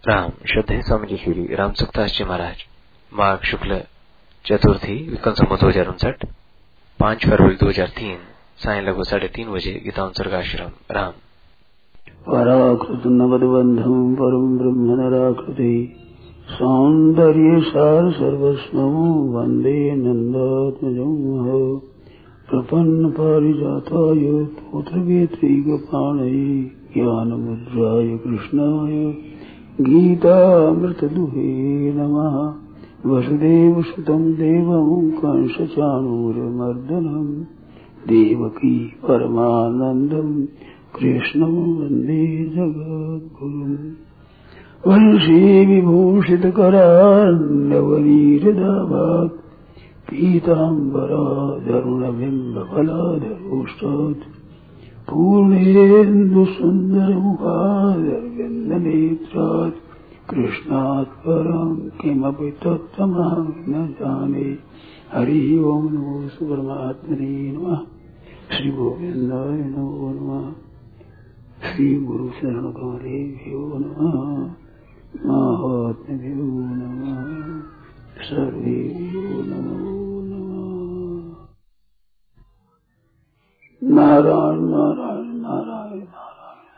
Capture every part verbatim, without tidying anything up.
राम श्रद्धेय स्वामी जी श्री राम सुखदास जी महाराज माघ शुक्ल चतुर्थी विक्रम संवत दो हजार उनसठ पांच फरवरी दो हजार तीन साय लगभग साढ़े तीन बजे गीतांतर्गाश्रम राम। पराकृत नवदबंधम परम ब्रह्म नराकृति सौंदर्य सार सर्वस्वं वंदे नंदात्मजं प्रपन्न पारिजाताय पुत्रवेत्रैकपाणये ज्ञानमुद्राय कृष्णाय गीतामृतदुहे नमः। वसुदेवसुतं देवं कंसचाणूरमर्दनं देवकी परमानन्दं कृष्णं वन्दे जगद्गुरुम्। वंशी विभूषितकरान्नवनीरदाभात् पीताम्बराधरुणबिम्बफलाधरोष्टात् पूर्णेन्दुसुन्दरमुखादरविन्दनेत्रात् कृष्णात् परं किमपि तत्त्वमहं न जाने। हरि ओं नमो परमात्मने नमः। श्री गोविन्दाय नमो नमः। श्री गुरु शरण कमलेभ्यो नमः। महात्म्यभ्यो नमः। सर्वेभ्यो नमो नमः। नारायण नारायण नारायण नारायण।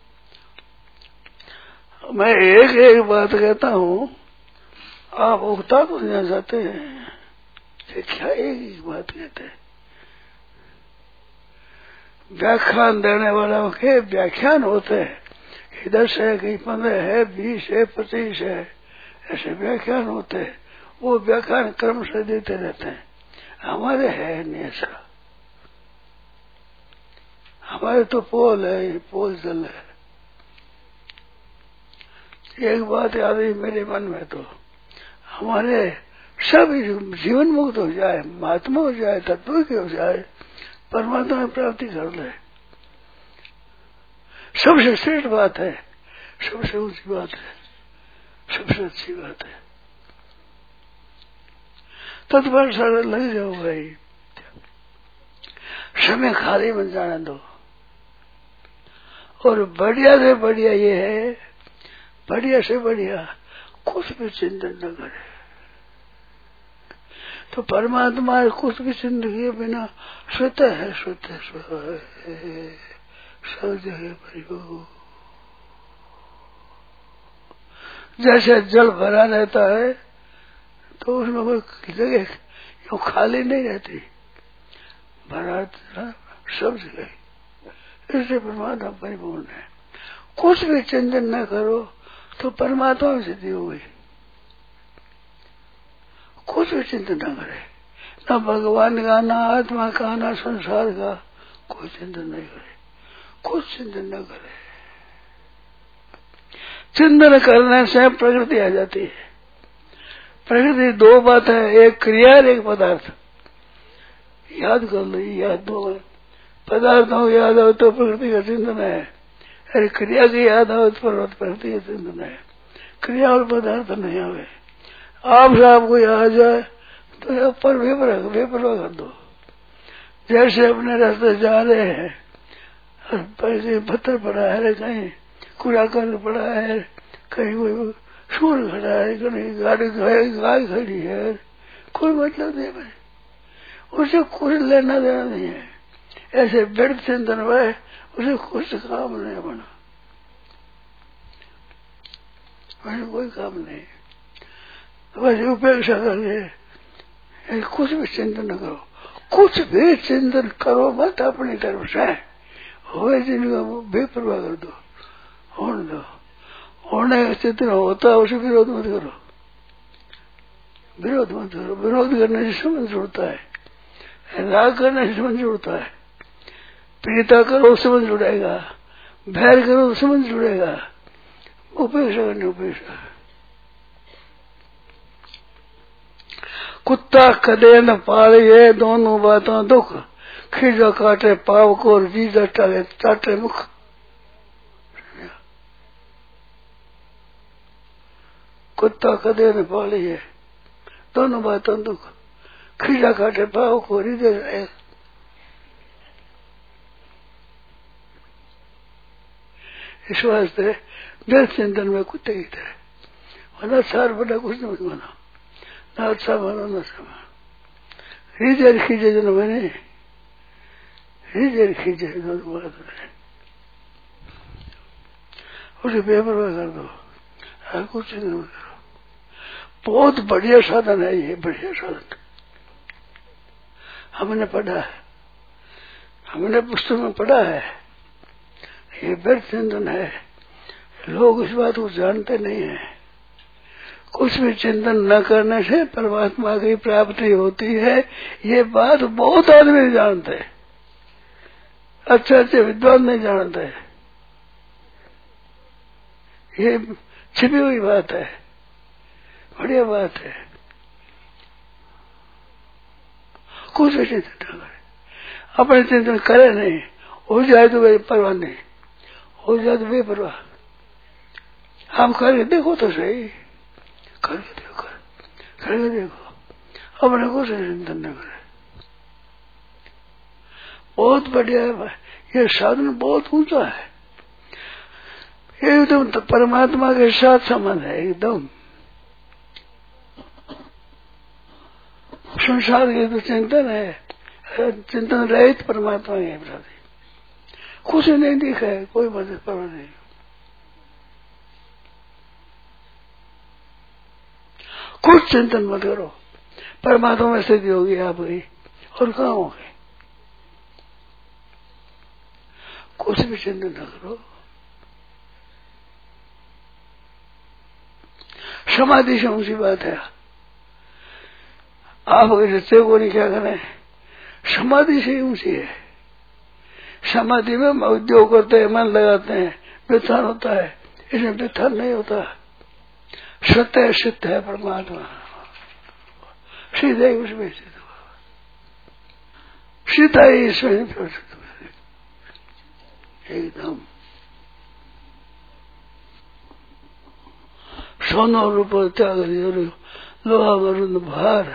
मैं एक एक बात कहता हूँ, आप उगता तो नहीं जाते हैं कि क्या एक एक बात कहते हैं। व्याख्यान देने वालों के व्याख्यान होते हैं, दस है कहीं पंद्रह है बीस है पच्चीस है, ऐसे व्याख्यान होते हैं। वो व्याख्यान क्रम से देते रहते हैं। हमारे है नहीं ऐसा। हमारे तो पोल है, पोल चल है। एक बात याद है मेरे मन में, तो हमारे सब जीवन मुक्त हो जाए, महात्मा हो जाए, तत्व के हो जाए, परमात्मा में प्राप्ति कर ले, सबसे श्रेष्ठ बात है, सबसे ऊंची बात है, सबसे अच्छी बात है। तत्पर सारा लग जाओ भाई, समय खाली बन जाने दो। और बढ़िया से बढ़िया ये है, बढ़िया से बढ़िया कुछ भी चिंतन न करे तो परमात्मा कुछ भी चिंतन किए बिना स्वतः है, स्वतः स्वतः सब जगह परियो। जैसे जल भरा रहता है तो उसमें कोई जगह यूं खाली नहीं रहती, भरा सब जगह। इससे परमात्मा परिपूर्ण है। कुछ भी चिंतन न करो तो परमात्मा में सिद्धि हो गई। कुछ भी चिंतन न करे, न भगवान का, न आत्मा का, न संसार का, कोई चिंतन नहीं करे, कुछ चिंतन न करे। चिंतन करने से प्रकृति आ जाती है। प्रकृति दो बात है, एक क्रिया और एक पदार्थ। याद कर लो, याद दो पदार्थों को याद हो तो प्रकृति का चिंतन है, अरे क्रिया की याद हो तो प्रकृति का चिंतन है। क्रिया और पदार्थ नहीं आवे। आप आपको याद आ जाए तो पर बेपरवाह बेपरवाह कर दो। जैसे अपने रास्ते जा रहे हैं, पैसे पत्थर पड़ा है, कहीं कूड़ा कर पड़ा है, कहीं कोई सूर खड़ा है, कहीं गाड़ी गाय खड़ी है, कोई मतलब नहीं भाई, उसे कुछ लेना देना नहीं है। ऐसे व्यर्थ चिंतन हुए, उसे कुछ काम नहीं बना, वैसे कोई काम नहीं। वैसे उपेक्षा करके कुछ भी चिंतन न करो, कुछ भी चिंतन करो मत अपनी तरफ से। हो जिनका बेपरवाह कर दो, होने दो। होने का चिंतन होता है, उसे विरोध मत करो, विरोध मत करो। विरोध करने से संबंध जुड़ता है, राग करने से संबंध जुड़ता है, प्रीता करो संबंध जुड़ेगा, भैर करो संबंध जुड़ेगा, उपेक्षा करने उपेक्षा। कुत्ता कदे न पाले दोनों बातों दुख, खीजा काटे पाव को और जीजा टाले चाटे मुख। कुत्ता कदे न पाले दोनों बातों दुख, खीजा काटे पाव को हृदय जाए। इस वास्ते व्यर्थ चिंतन में कुत्ते की तरह वरना सार बड़ा कुछ नहीं बना, ना अच्छा बना ना अच्छा रीजर खींचे जो मैंने रीजर खींचे दो बात उसे बेपरवाह कर दो, हर कुछ नहीं करो। बहुत बढ़िया साधन है ये, बढ़िया साधन हमने पढ़ा है, हमने पुस्तक में पढ़ा है। ये व्यर्थ चिंतन है, लोग इस बात को जानते नहीं है। कुछ भी चिंतन न करने से परमात्मा की प्राप्ति होती है, ये बात बहुत आदमी नहीं जानते, अच्छे अच्छे विद्वान नहीं जानते। ये छिपी हुई बात है, बढ़िया बात है। कुछ भी चिंतन न करे, अपने चिंतन करे नहीं, हो जाए तो वे परवाह नहीं, हो जाए तो बेपरवाह। हम करके देखो तो सही, करके देखो, करके देखो, अपने को से चिंतन न करे। बहुत बढ़िया है ये साधन, बहुत ऊंचा है, एकदम तो परमात्मा के साथ संबंध है एकदम। संसार के तो चिंतन है, चिंतन रहित परमात्मा के प्रति कुछ नहीं दिखा है, कोई मदद परवाह नहीं। कुछ चिंतन मत करो, परमात्मा में स्थिति होगी आप ही, और कहाँ होगी। कुछ भी चिंतन न करो। समाधि से ऊंची बात है। आप रिश्ते को नहीं क्या करें, समाधि से ऊंची है। समाधि में उद्योग करते हैं, मन लगाते हैं, व्युत्थान होता है, इसमें व्युत्थान नहीं होता। सत्य सिद्ध है परमात्मा, सीधे उसमें स्थित हुआ, सीधा ही इसमें प्रसिद्ध एकदम। सोनो रूप त्याग लोहा वरुण भार,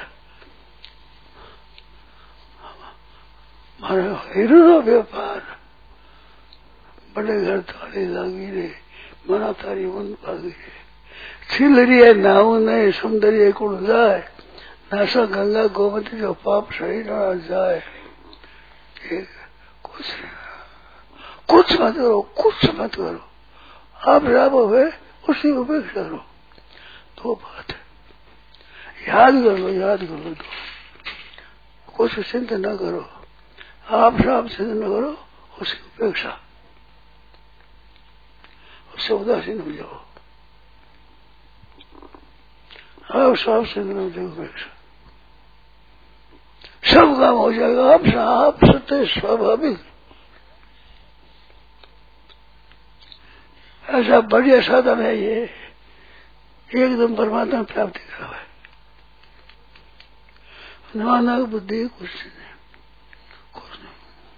मारा हीरो व्यापार, बड़े घर थाली लागी रे, मना तारी मन भागी रे। छिलरिए नाऊ नहीं सुंदरिए कुण जाए, नासा गंगा गोमती जो पाप सही न जाए। कुछ कुछ मत करो, कुछ मत करो, आप राब हुए उसी उपेक्षा करो। दो बात है, याद कर लो, याद कर लो। दो कुछ चिंता न करो, आप साफ चिंता न करो, उसकी उपेक्षा, उससे उदासीन हो जाओ। आप साफ चिंता न करो, उपेक्षा, सब काम हो जाएगा। आप साफ सत्य स्वाभाविक, ऐसा बढ़िया साधन है ये, एकदम परमात्मा प्राप्ति करा है। नाना बुद्धि कुछ नहीं, कुछ नहीं,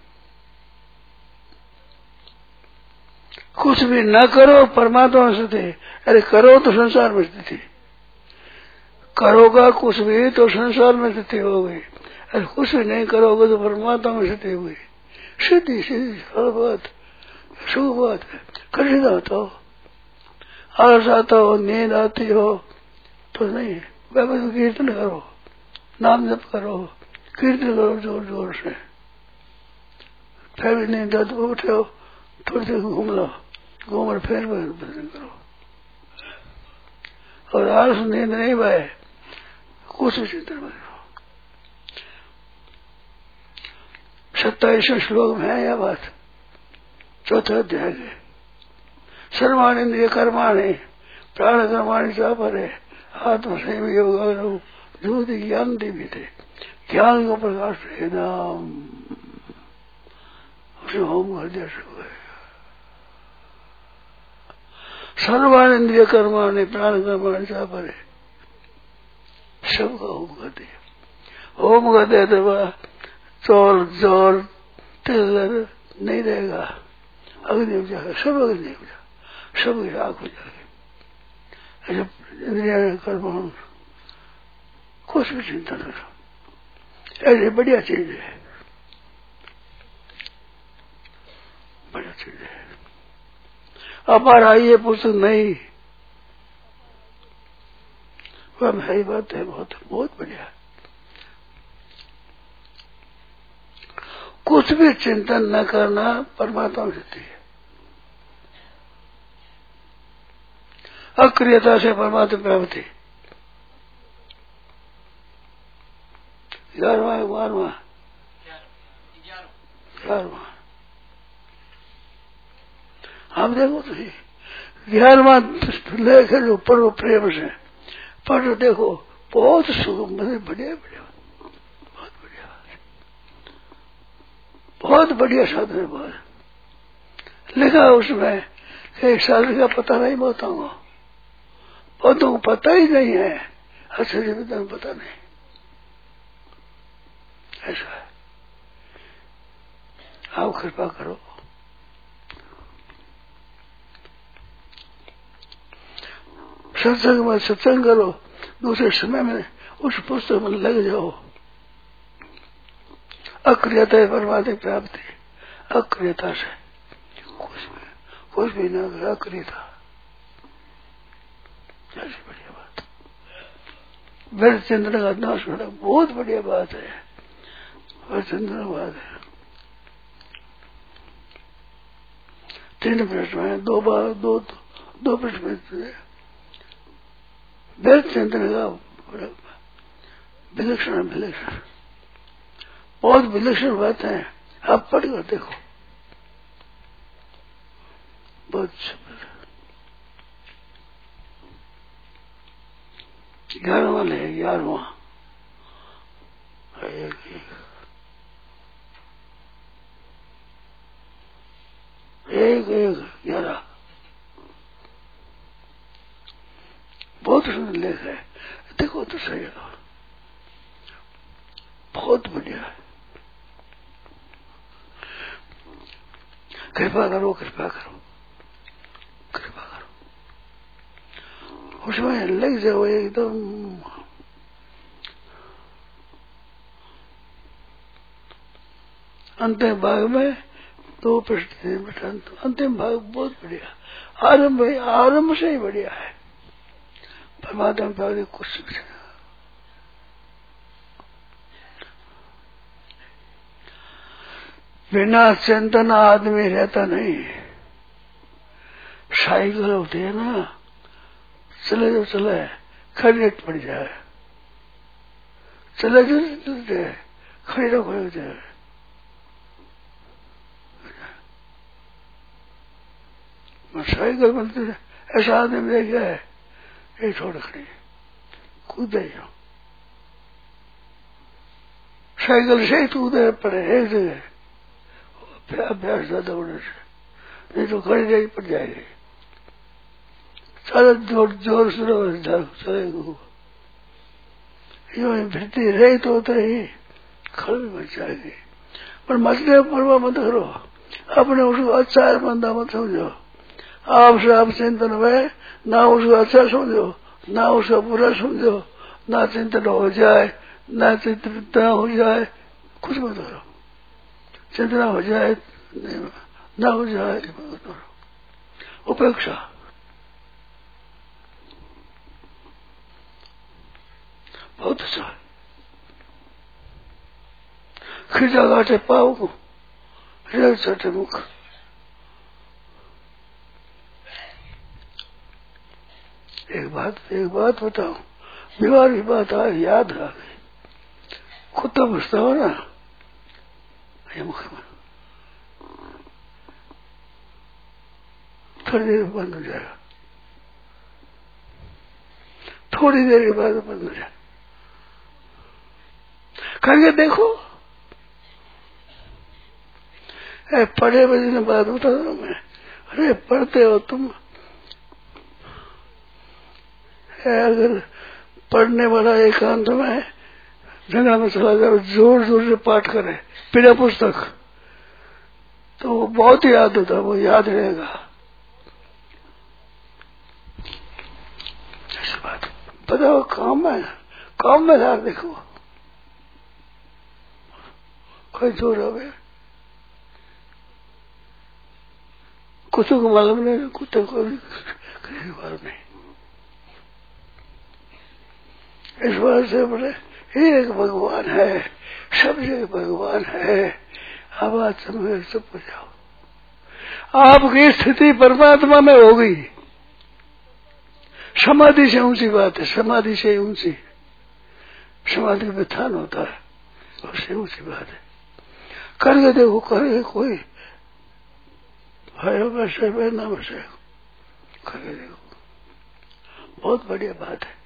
कुछ भी न करो परमात्मा से थे। अरे करो तो संसार में स्थिति, करोगा कुछ भी तो संसार में स्थिति होगी। अरे कुछ भी नहीं करोगे तो परमात्मा में स्थिति होगी। सीधी सीधी हर बात शुभ बात है। कठिन होता हो, आलस आता हो, नींद आती हो तो नहीं, बाबा तो कीर्तन करो, नाम जप करो, कीर्तन करो जोर जोर से। फिर भी नींद आती हो, उठे हो, थोड़ी देर घूम लो, घूम फिर भजन करो। और आलस नींद नहीं पाए, कुछ भी चिंतन करो। सत्ताईसवें श्लोक में है यह बात, चौथा अध्याय के। सर्वाणी इंद्रिय कर्माणि प्राण कर्माणि च परे आत्म संयम योग ज्योति ज्ञान दीपिते, ज्ञान को प्रकाश नाम उसे होम कर दिया। सर्वाणी इंद्रिय कर्माणि प्राण कर्माणि च परे, सबका होम कर दिया। होम कर दिया तो चौर जोर तिलर नहीं रहेगा, अग्नि हो जाएगा, सब अग्नि हो जाएगा, सब राख हो जाएगी। ऐसे इंद्रिया कर्म कुछ भी चिंता न करो, ऐसी बढ़िया चीज है, बढ़िया चीज है। हमारा ये पुस्तक नहीं, वह सही बात है। बहुत बहुत बढ़िया। कुछ भी चिंतन न करना परमात्मा सिद्धि है। अक्रियता से परमात्मा प्राप्ति। ग्यारहवा बारहवा ग्यारहवा हम देखो तो ग्यारहवा लेख है जो पढ़ो प्रेम से पढ़ो, देखो बहुत सुगम, बढ़िया बढ़िया, बहुत बढ़िया, बहुत बढ़िया साधन है। बहुत लिखा उसमें एक साल का पता नहीं बताऊंगा, बहुत को पता ही नहीं है, अच्छे से पता नहीं, ऐसा है। आप कृपा करो, सत्संग में सत्संग करो, दूसरे समय में उस पुस्तक में लग जाओ। अक्रियता है परमात्मा की प्राप्ति, अक्रियता से कुछ भी कुछ भी न कर, अक्रियता ऐसी बढ़िया बात। मेरे चिंतन का नाश होना बहुत बढ़िया बात है, और चिंतन बात है। तीन प्रश्न में दो बार दो दो प्रश्न में वेद चिंतन का विलक्षण विलक्षण, बहुत विलक्षण बात है। आप पढ़ कर देखो, बहुत ग्यारहवा ले ग्यारहवा एक एक एक ग्यारह, बहुत सुंदर लेख है। देखो तो सही है, बहुत बढ़िया है। कृपा करो, कृपा करो, कृपा करो, उसमें लग जाओ एकदम। अंतिम भाग में दो प्रश्न, अंतिम भाग बहुत बढ़िया। आरंभ आरंभ से ही बढ़िया है। परमात्मा प्राप्ति कुछ नहीं। बिना चिंतन आदमी रहता नहीं। साइकिल होती है ना, चले जो चले, खड़ी पड़ जाए, चले जो चलते खड़ी तो खड़ी हो जाए। साइकिल बनती है, ऐसा आदमी देख गया है, ये छोड़ खड़ी कूदे जाओ, साइकिल से ही कूदे पड़े एक जगह, अभ्यास ज्यादा होने से, नहीं तो खड़ी नहीं पड़ जाएगी। सारा जोर जोर से चलेगा, यूं फिरती रही तो होता ही खड़ भी मच जाएगी। पर मचने परवाह मत करो, अपने उसको अच्छा है मंदा मत समझो। आपसे आप चिंतन में ना उसको अच्छा समझो, ना उसका बुरा समझो, ना चिंतन हो जाए, ना चिंतन हो जाए, कुछ मत करो। चिंतना हो जाए ना हो जाए, मत करो। उपेक्षा बहुत अच्छा है। खिंचा गाटे पाओ को, रेल चटे मुख। एक बात एक बात बताओ, बीमार की बात आ याद आ गई। कुत्ता घुसता हो ना ये मुख में, थोड़ी देर बंद हो जाएगा, थोड़ी देर के बाद बंद हो जाएगा। करके देखो। ए, पढ़े बजे ने बात बता दो मैं, अरे पढ़ते हो तुम, अगर पढ़ने वाला एकांत में जगह में चला जाओ, जोर जोर से पाठ करे बिना पुस्तक, तो वो बहुत ही याद होता, वो याद रहेगा। ऐसी बात बताओ, काम में काम में यार देखो, कोई जोर हो गया, कुत्तों को मालूम नहीं, कुत्ते को किसी को मालूम नहीं। इस बात से बोले एक भगवान है, सब जगह भगवान है। अब आज समय सब हो जाओ। आपकी स्थिति परमात्मा में हो गई। समाधि से ऊंची बात है, समाधि से ऊंची, समाधि में ध्यान होता है, उससे ऊंची बात है। करके देखो, करके कोई है वैसे है ना वैसे, करके देखो, बहुत बढ़िया बात है।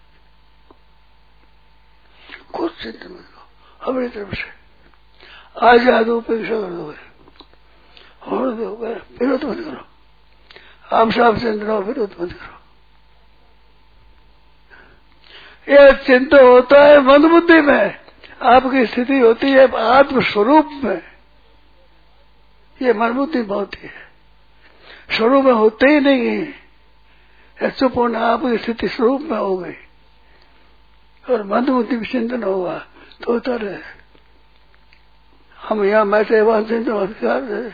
कुछ चिंता मत करो, अपनी तरफ से आजाद उपेक्षा कर दो, होने दो, विरोध मत करो। आप साफ चिंता हो, विरोध मत करो। यह चिंता होता है मन बुद्धि में, आपकी स्थिति होती है आत्म स्वरूप में। ये मन बुद्धि में होती है, स्वरूप में होते ही नहीं है। चुप होना आपकी स्थिति स्वरूप में हो गई और मन बुद्धि में चिंतन होगा तो होता रहे। हम यहाँ बैठे वहां चिंतन अधिकार है,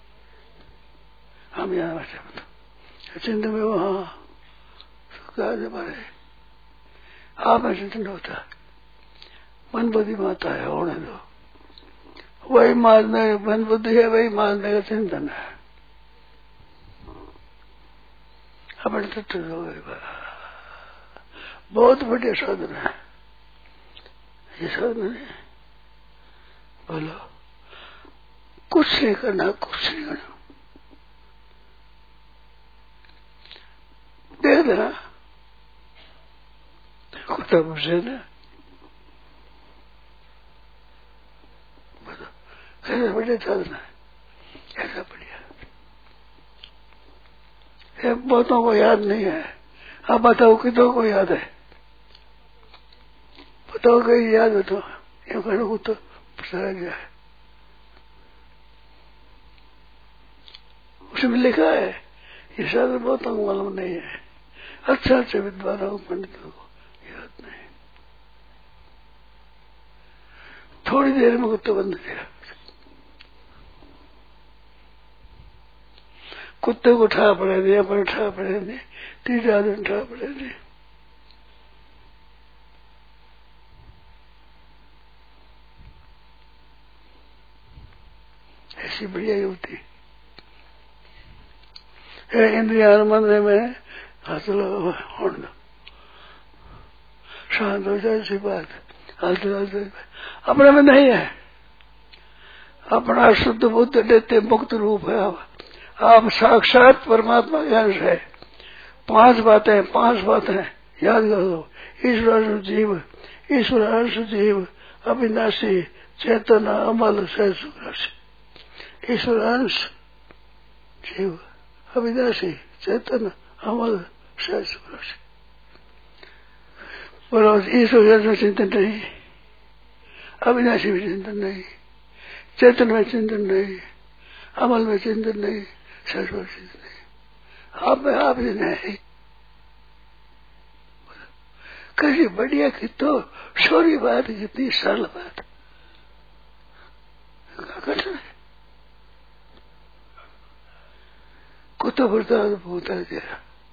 हम यहाँ बैठे चिंतन में वहां हमारे आप में चिंतन होता है, मन बुद्धि में आता है, होने दो। वही मानने मन बुद्धि है, वही मानने का चिंतन है। अपने तत्व हो गए, बहुत बढ़िया साधन है ये साधन है। बोलो कुछ नहीं करना, कुछ नहीं करना, दे देना कुत्ता मुझे ना। बताओ कैसे बढ़िया साधन है, ऐसा बढ़िया। ये बहुतों को याद नहीं है। आप बताओ कितनों को याद है? बताओ कहीं याद हो तो ये कहने को तो पता गया है। उसमें लिखा है ये साधन बहुतों को मालूम नहीं है। अच्छा अच्छे विद्वानों पंडितों को याद नहीं। थोड़ी देर में कुत्ता बंद किया, कुत्ते को ठा पड़े थे, अपने ठा पड़े थे, तीन आदमी ठा पड़े थे। ऐसी बढ़िया युवती इंद्रिया मंदिर में हासिल होने दो, शांत हो जाए। ऐसी बात हासिल अपने में नहीं है, अपना शुद्ध बुद्ध देते मुक्त रूप है। आप आप साक्षात परमात्मा के अंश है। पांच बातें पांच बातें याद कर दो। ईश्वर अंश जीव, ईश्वर अंश जीव, अविनाशी, चेतन, अमल, सहसुख राशि। ईश्वर अंश जीव, अविनाशी, चेतन, अमल, सहसुख राशि। बोलो ईश्वर अंश में चिंतन नहीं, अविनाशी में चिंतन नहीं, चेतन में चिंतन नहीं, अमल में चिंतन नहीं, सहसुख में चिंतन नहीं। आप में आप ही नहीं। कैसी बढ़िया की तो छोरी बात, कितनी सरल बात। कठिन है। कुत्ता भरता तो भूता गया।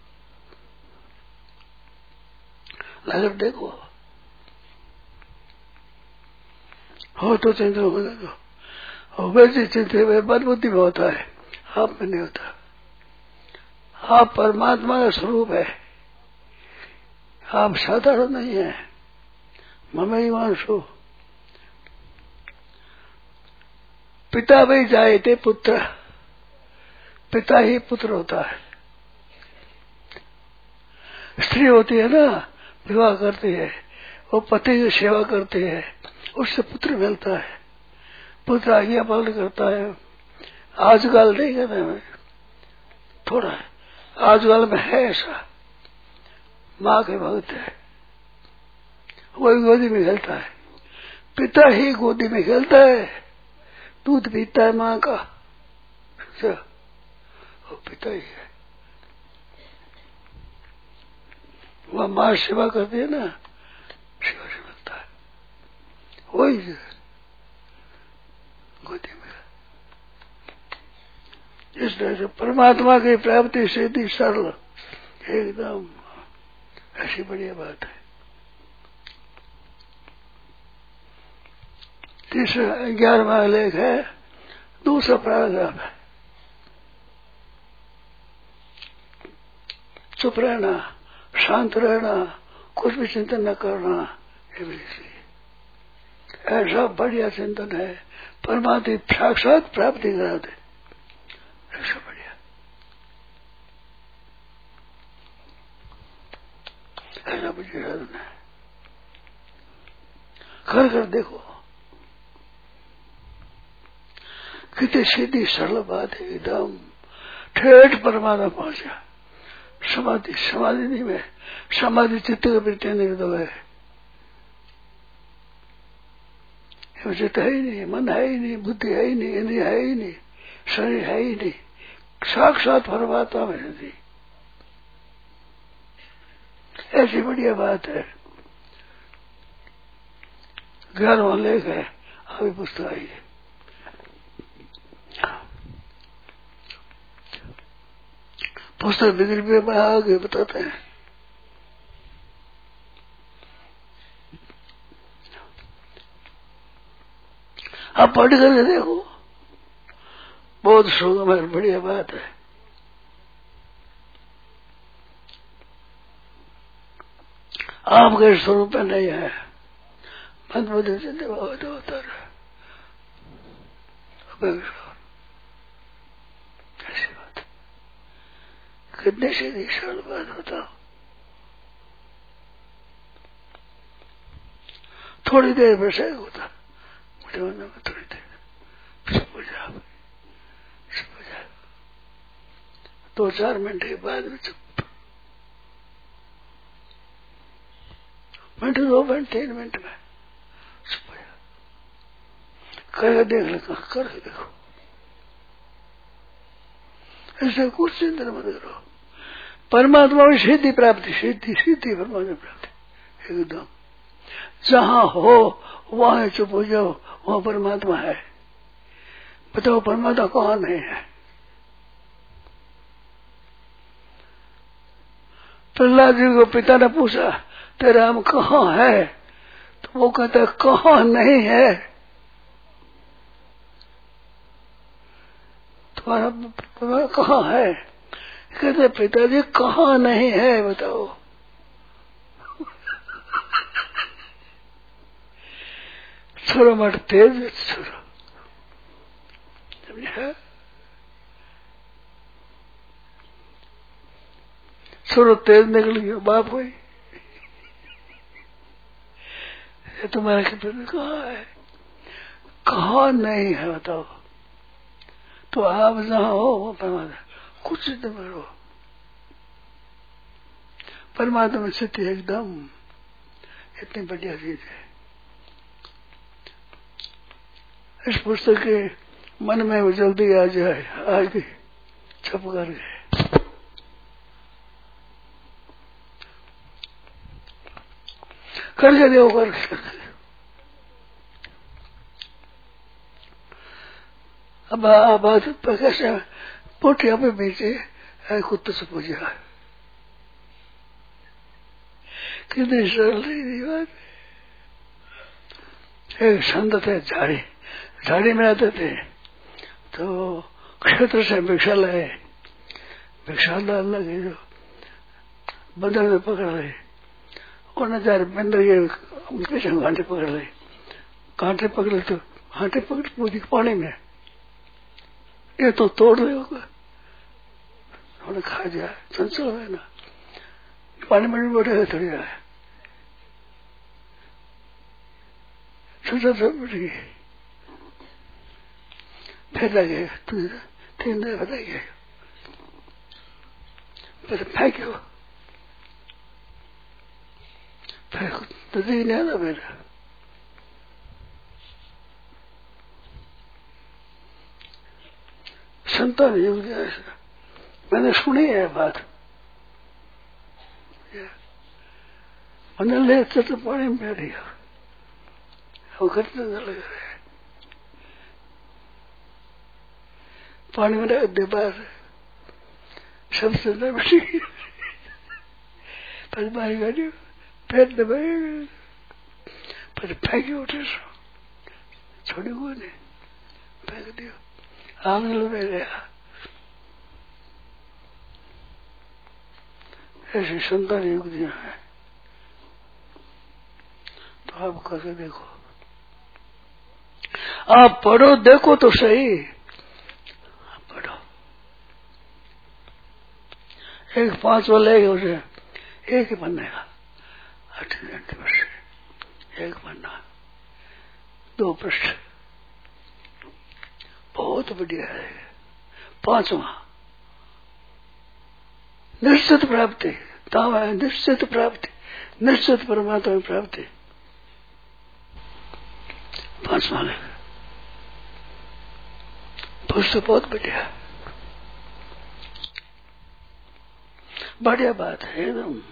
लग देखो हो तो चिंतन होने दो। और वैसे चिंतन में मन बुद्धि में होता है, आप में नहीं होता। आप परमात्मा का स्वरूप है, आप साधारण नहीं है। ममई वांशो पिता भी जाए थे पुत्र, पिता ही पुत्र होता है। स्त्री होती है ना, विवाह करती है, वो पति की सेवा करती है, उससे पुत्र मिलता है। पुत्र आज्ञा पालन करता है। आजकल नहीं कहते में थोड़ा है, आजकल में है ऐसा। माँ के भक्त है, वही गोदी में खेलता है, पिता ही गोदी में खेलता है, दूध पीता है माँ का, वो पिता ही है। वह माँ सेवा करती है ना, सेवा से मिलता है, वही गोदी में। इस तरह से परमात्मा की प्राप्ति सीधी सरल एकदम ऐसी बढ़िया बात है। तीसरा ग्यारहवा लेख है, दूसरा पैराग्राफ है, चुप रहना, शांत रहना, कुछ भी चिंतन न करना, ये भी ऐसा बढ़िया चिंतन है, परमात्मा साक्षात प्राप्ति करा दे, ऐसा बढ़िया। ऐसा बढ़िया साधन है, कर कर देखो कितनी सीधी सरल बात है, एकदम ठेठ परमात्मा पहुंचा। समाधि समाधि नहीं में समाधि चित्त का वृत्ति नहीं तो है, चित्त है ही नहीं, मन है ही नहीं, बुद्धि है ही नहीं, इंद्रिय है ही नहीं, शरीर है ही नहीं, साक्षात परमात्मा में थी। ऐसी बढ़िया बात है। ग्यारहवा लेख है, अभी पुस्तक आई है। पुस्तक बिगड़ में आगे बताते हैं। आप पढ़ कर देखो, बहुत सुगम है, बढ़िया बात है। आपके स्वरूप में नहीं है, मत बोले चिंता होता रहा। ऐसी बात कितने सीधी सरल बात बताओ। थोड़ी देर में सही होता, में थोड़ी देर सब हो जाए, सब हो जाए, दो चार मिनट के बाद में चुप, मिनट दो मिनट तीन मिनट में चुप हो जाए। करके देख ले, करके देखो, ऐसे कुछ चिंतन मत करो। परमात्मा में सिद्धि प्राप्ति, सिद्धि सिद्धि परमात्मा प्राप्ति एकदम। जहां हो वहां चुप हो जाओ, वहां परमात्मा है। बताओ परमात्मा कौन नहीं है? प्रहलाद जी को पिता ने पूछा तेरा राम कहाँ है, तो वो कहता है कहाँ नहीं है, तुम्हारा तुम्हारा कहाँ है? कहते पिताजी कहाँ नहीं है बताओ। छोरो मट तेज छोरो, समझे? छोरो तेज निकल गया, बाप हुई। ये तुम्हारे पिता कहाँ है? कहाँ नहीं है बताओ। तो आप जहाँ हो वो परमात्मा, कुछ नहीं करो, परमात्मा में स्थिति एकदम इतनी बढ़िया चीज है। इस पुस्तक के मन में वो जल्दी आ जाए, आज भी छप कर गए। करके दो, करके दो। अब आबाद कैसे पोटिया पे बेचे कुत्ते से पूछा, कितनी सरल रही बात। एक संत थे, झाड़ी झाड़ी में आते थे, तो क्षेत्र से भिक्षा लाए, भिक्षा डाल लगे, जो बंदर में पकड़ रहे, उन्हें जा रहे बंदर ये पीछे घाटे पकड़ रहे, घाटे पकड़े तो घाटे पकड़ पूरी पानी में, ये तो तोड़ रहे होगा, उन्हें खा जाए, संसार है ना, पानी में भी बैठे थोड़ी आए, संसार सब बैठ गए, फिर लगे तीन दिन बताइए, बस फेंक्यो, फिर नजदीक नहीं आता मेरा। संतान युग ऐसा मैंने सुनी है बात, मैंने ले तो पानी में बैठ गया, वो घटने न लग रहे, पानी में रख दे बाहर, सबसे अंदर बैठी पर बाहर गाड़ी पैर दबाए पर फेंकी उठे छोड़ी को नहीं फेंक दियो आग लो गया। ऐसी संतान युक्तियां हैं। तो आप करके देखो, आप पढ़ो देखो तो सही, पढ़ो। एक पांच वाला एक उसे एक ही पन्ने का आठ वर्ष एक पन्ना दो पृष्ठ बहुत बढ़िया है। पांचवा निश्चित प्राप्ति, तावा है निश्चित प्राप्ति, निश्चित परमात्मा की प्राप्ति। पांचवा लेख पुस्तक बहुत बढ़िया बढ़िया बात है एकदम।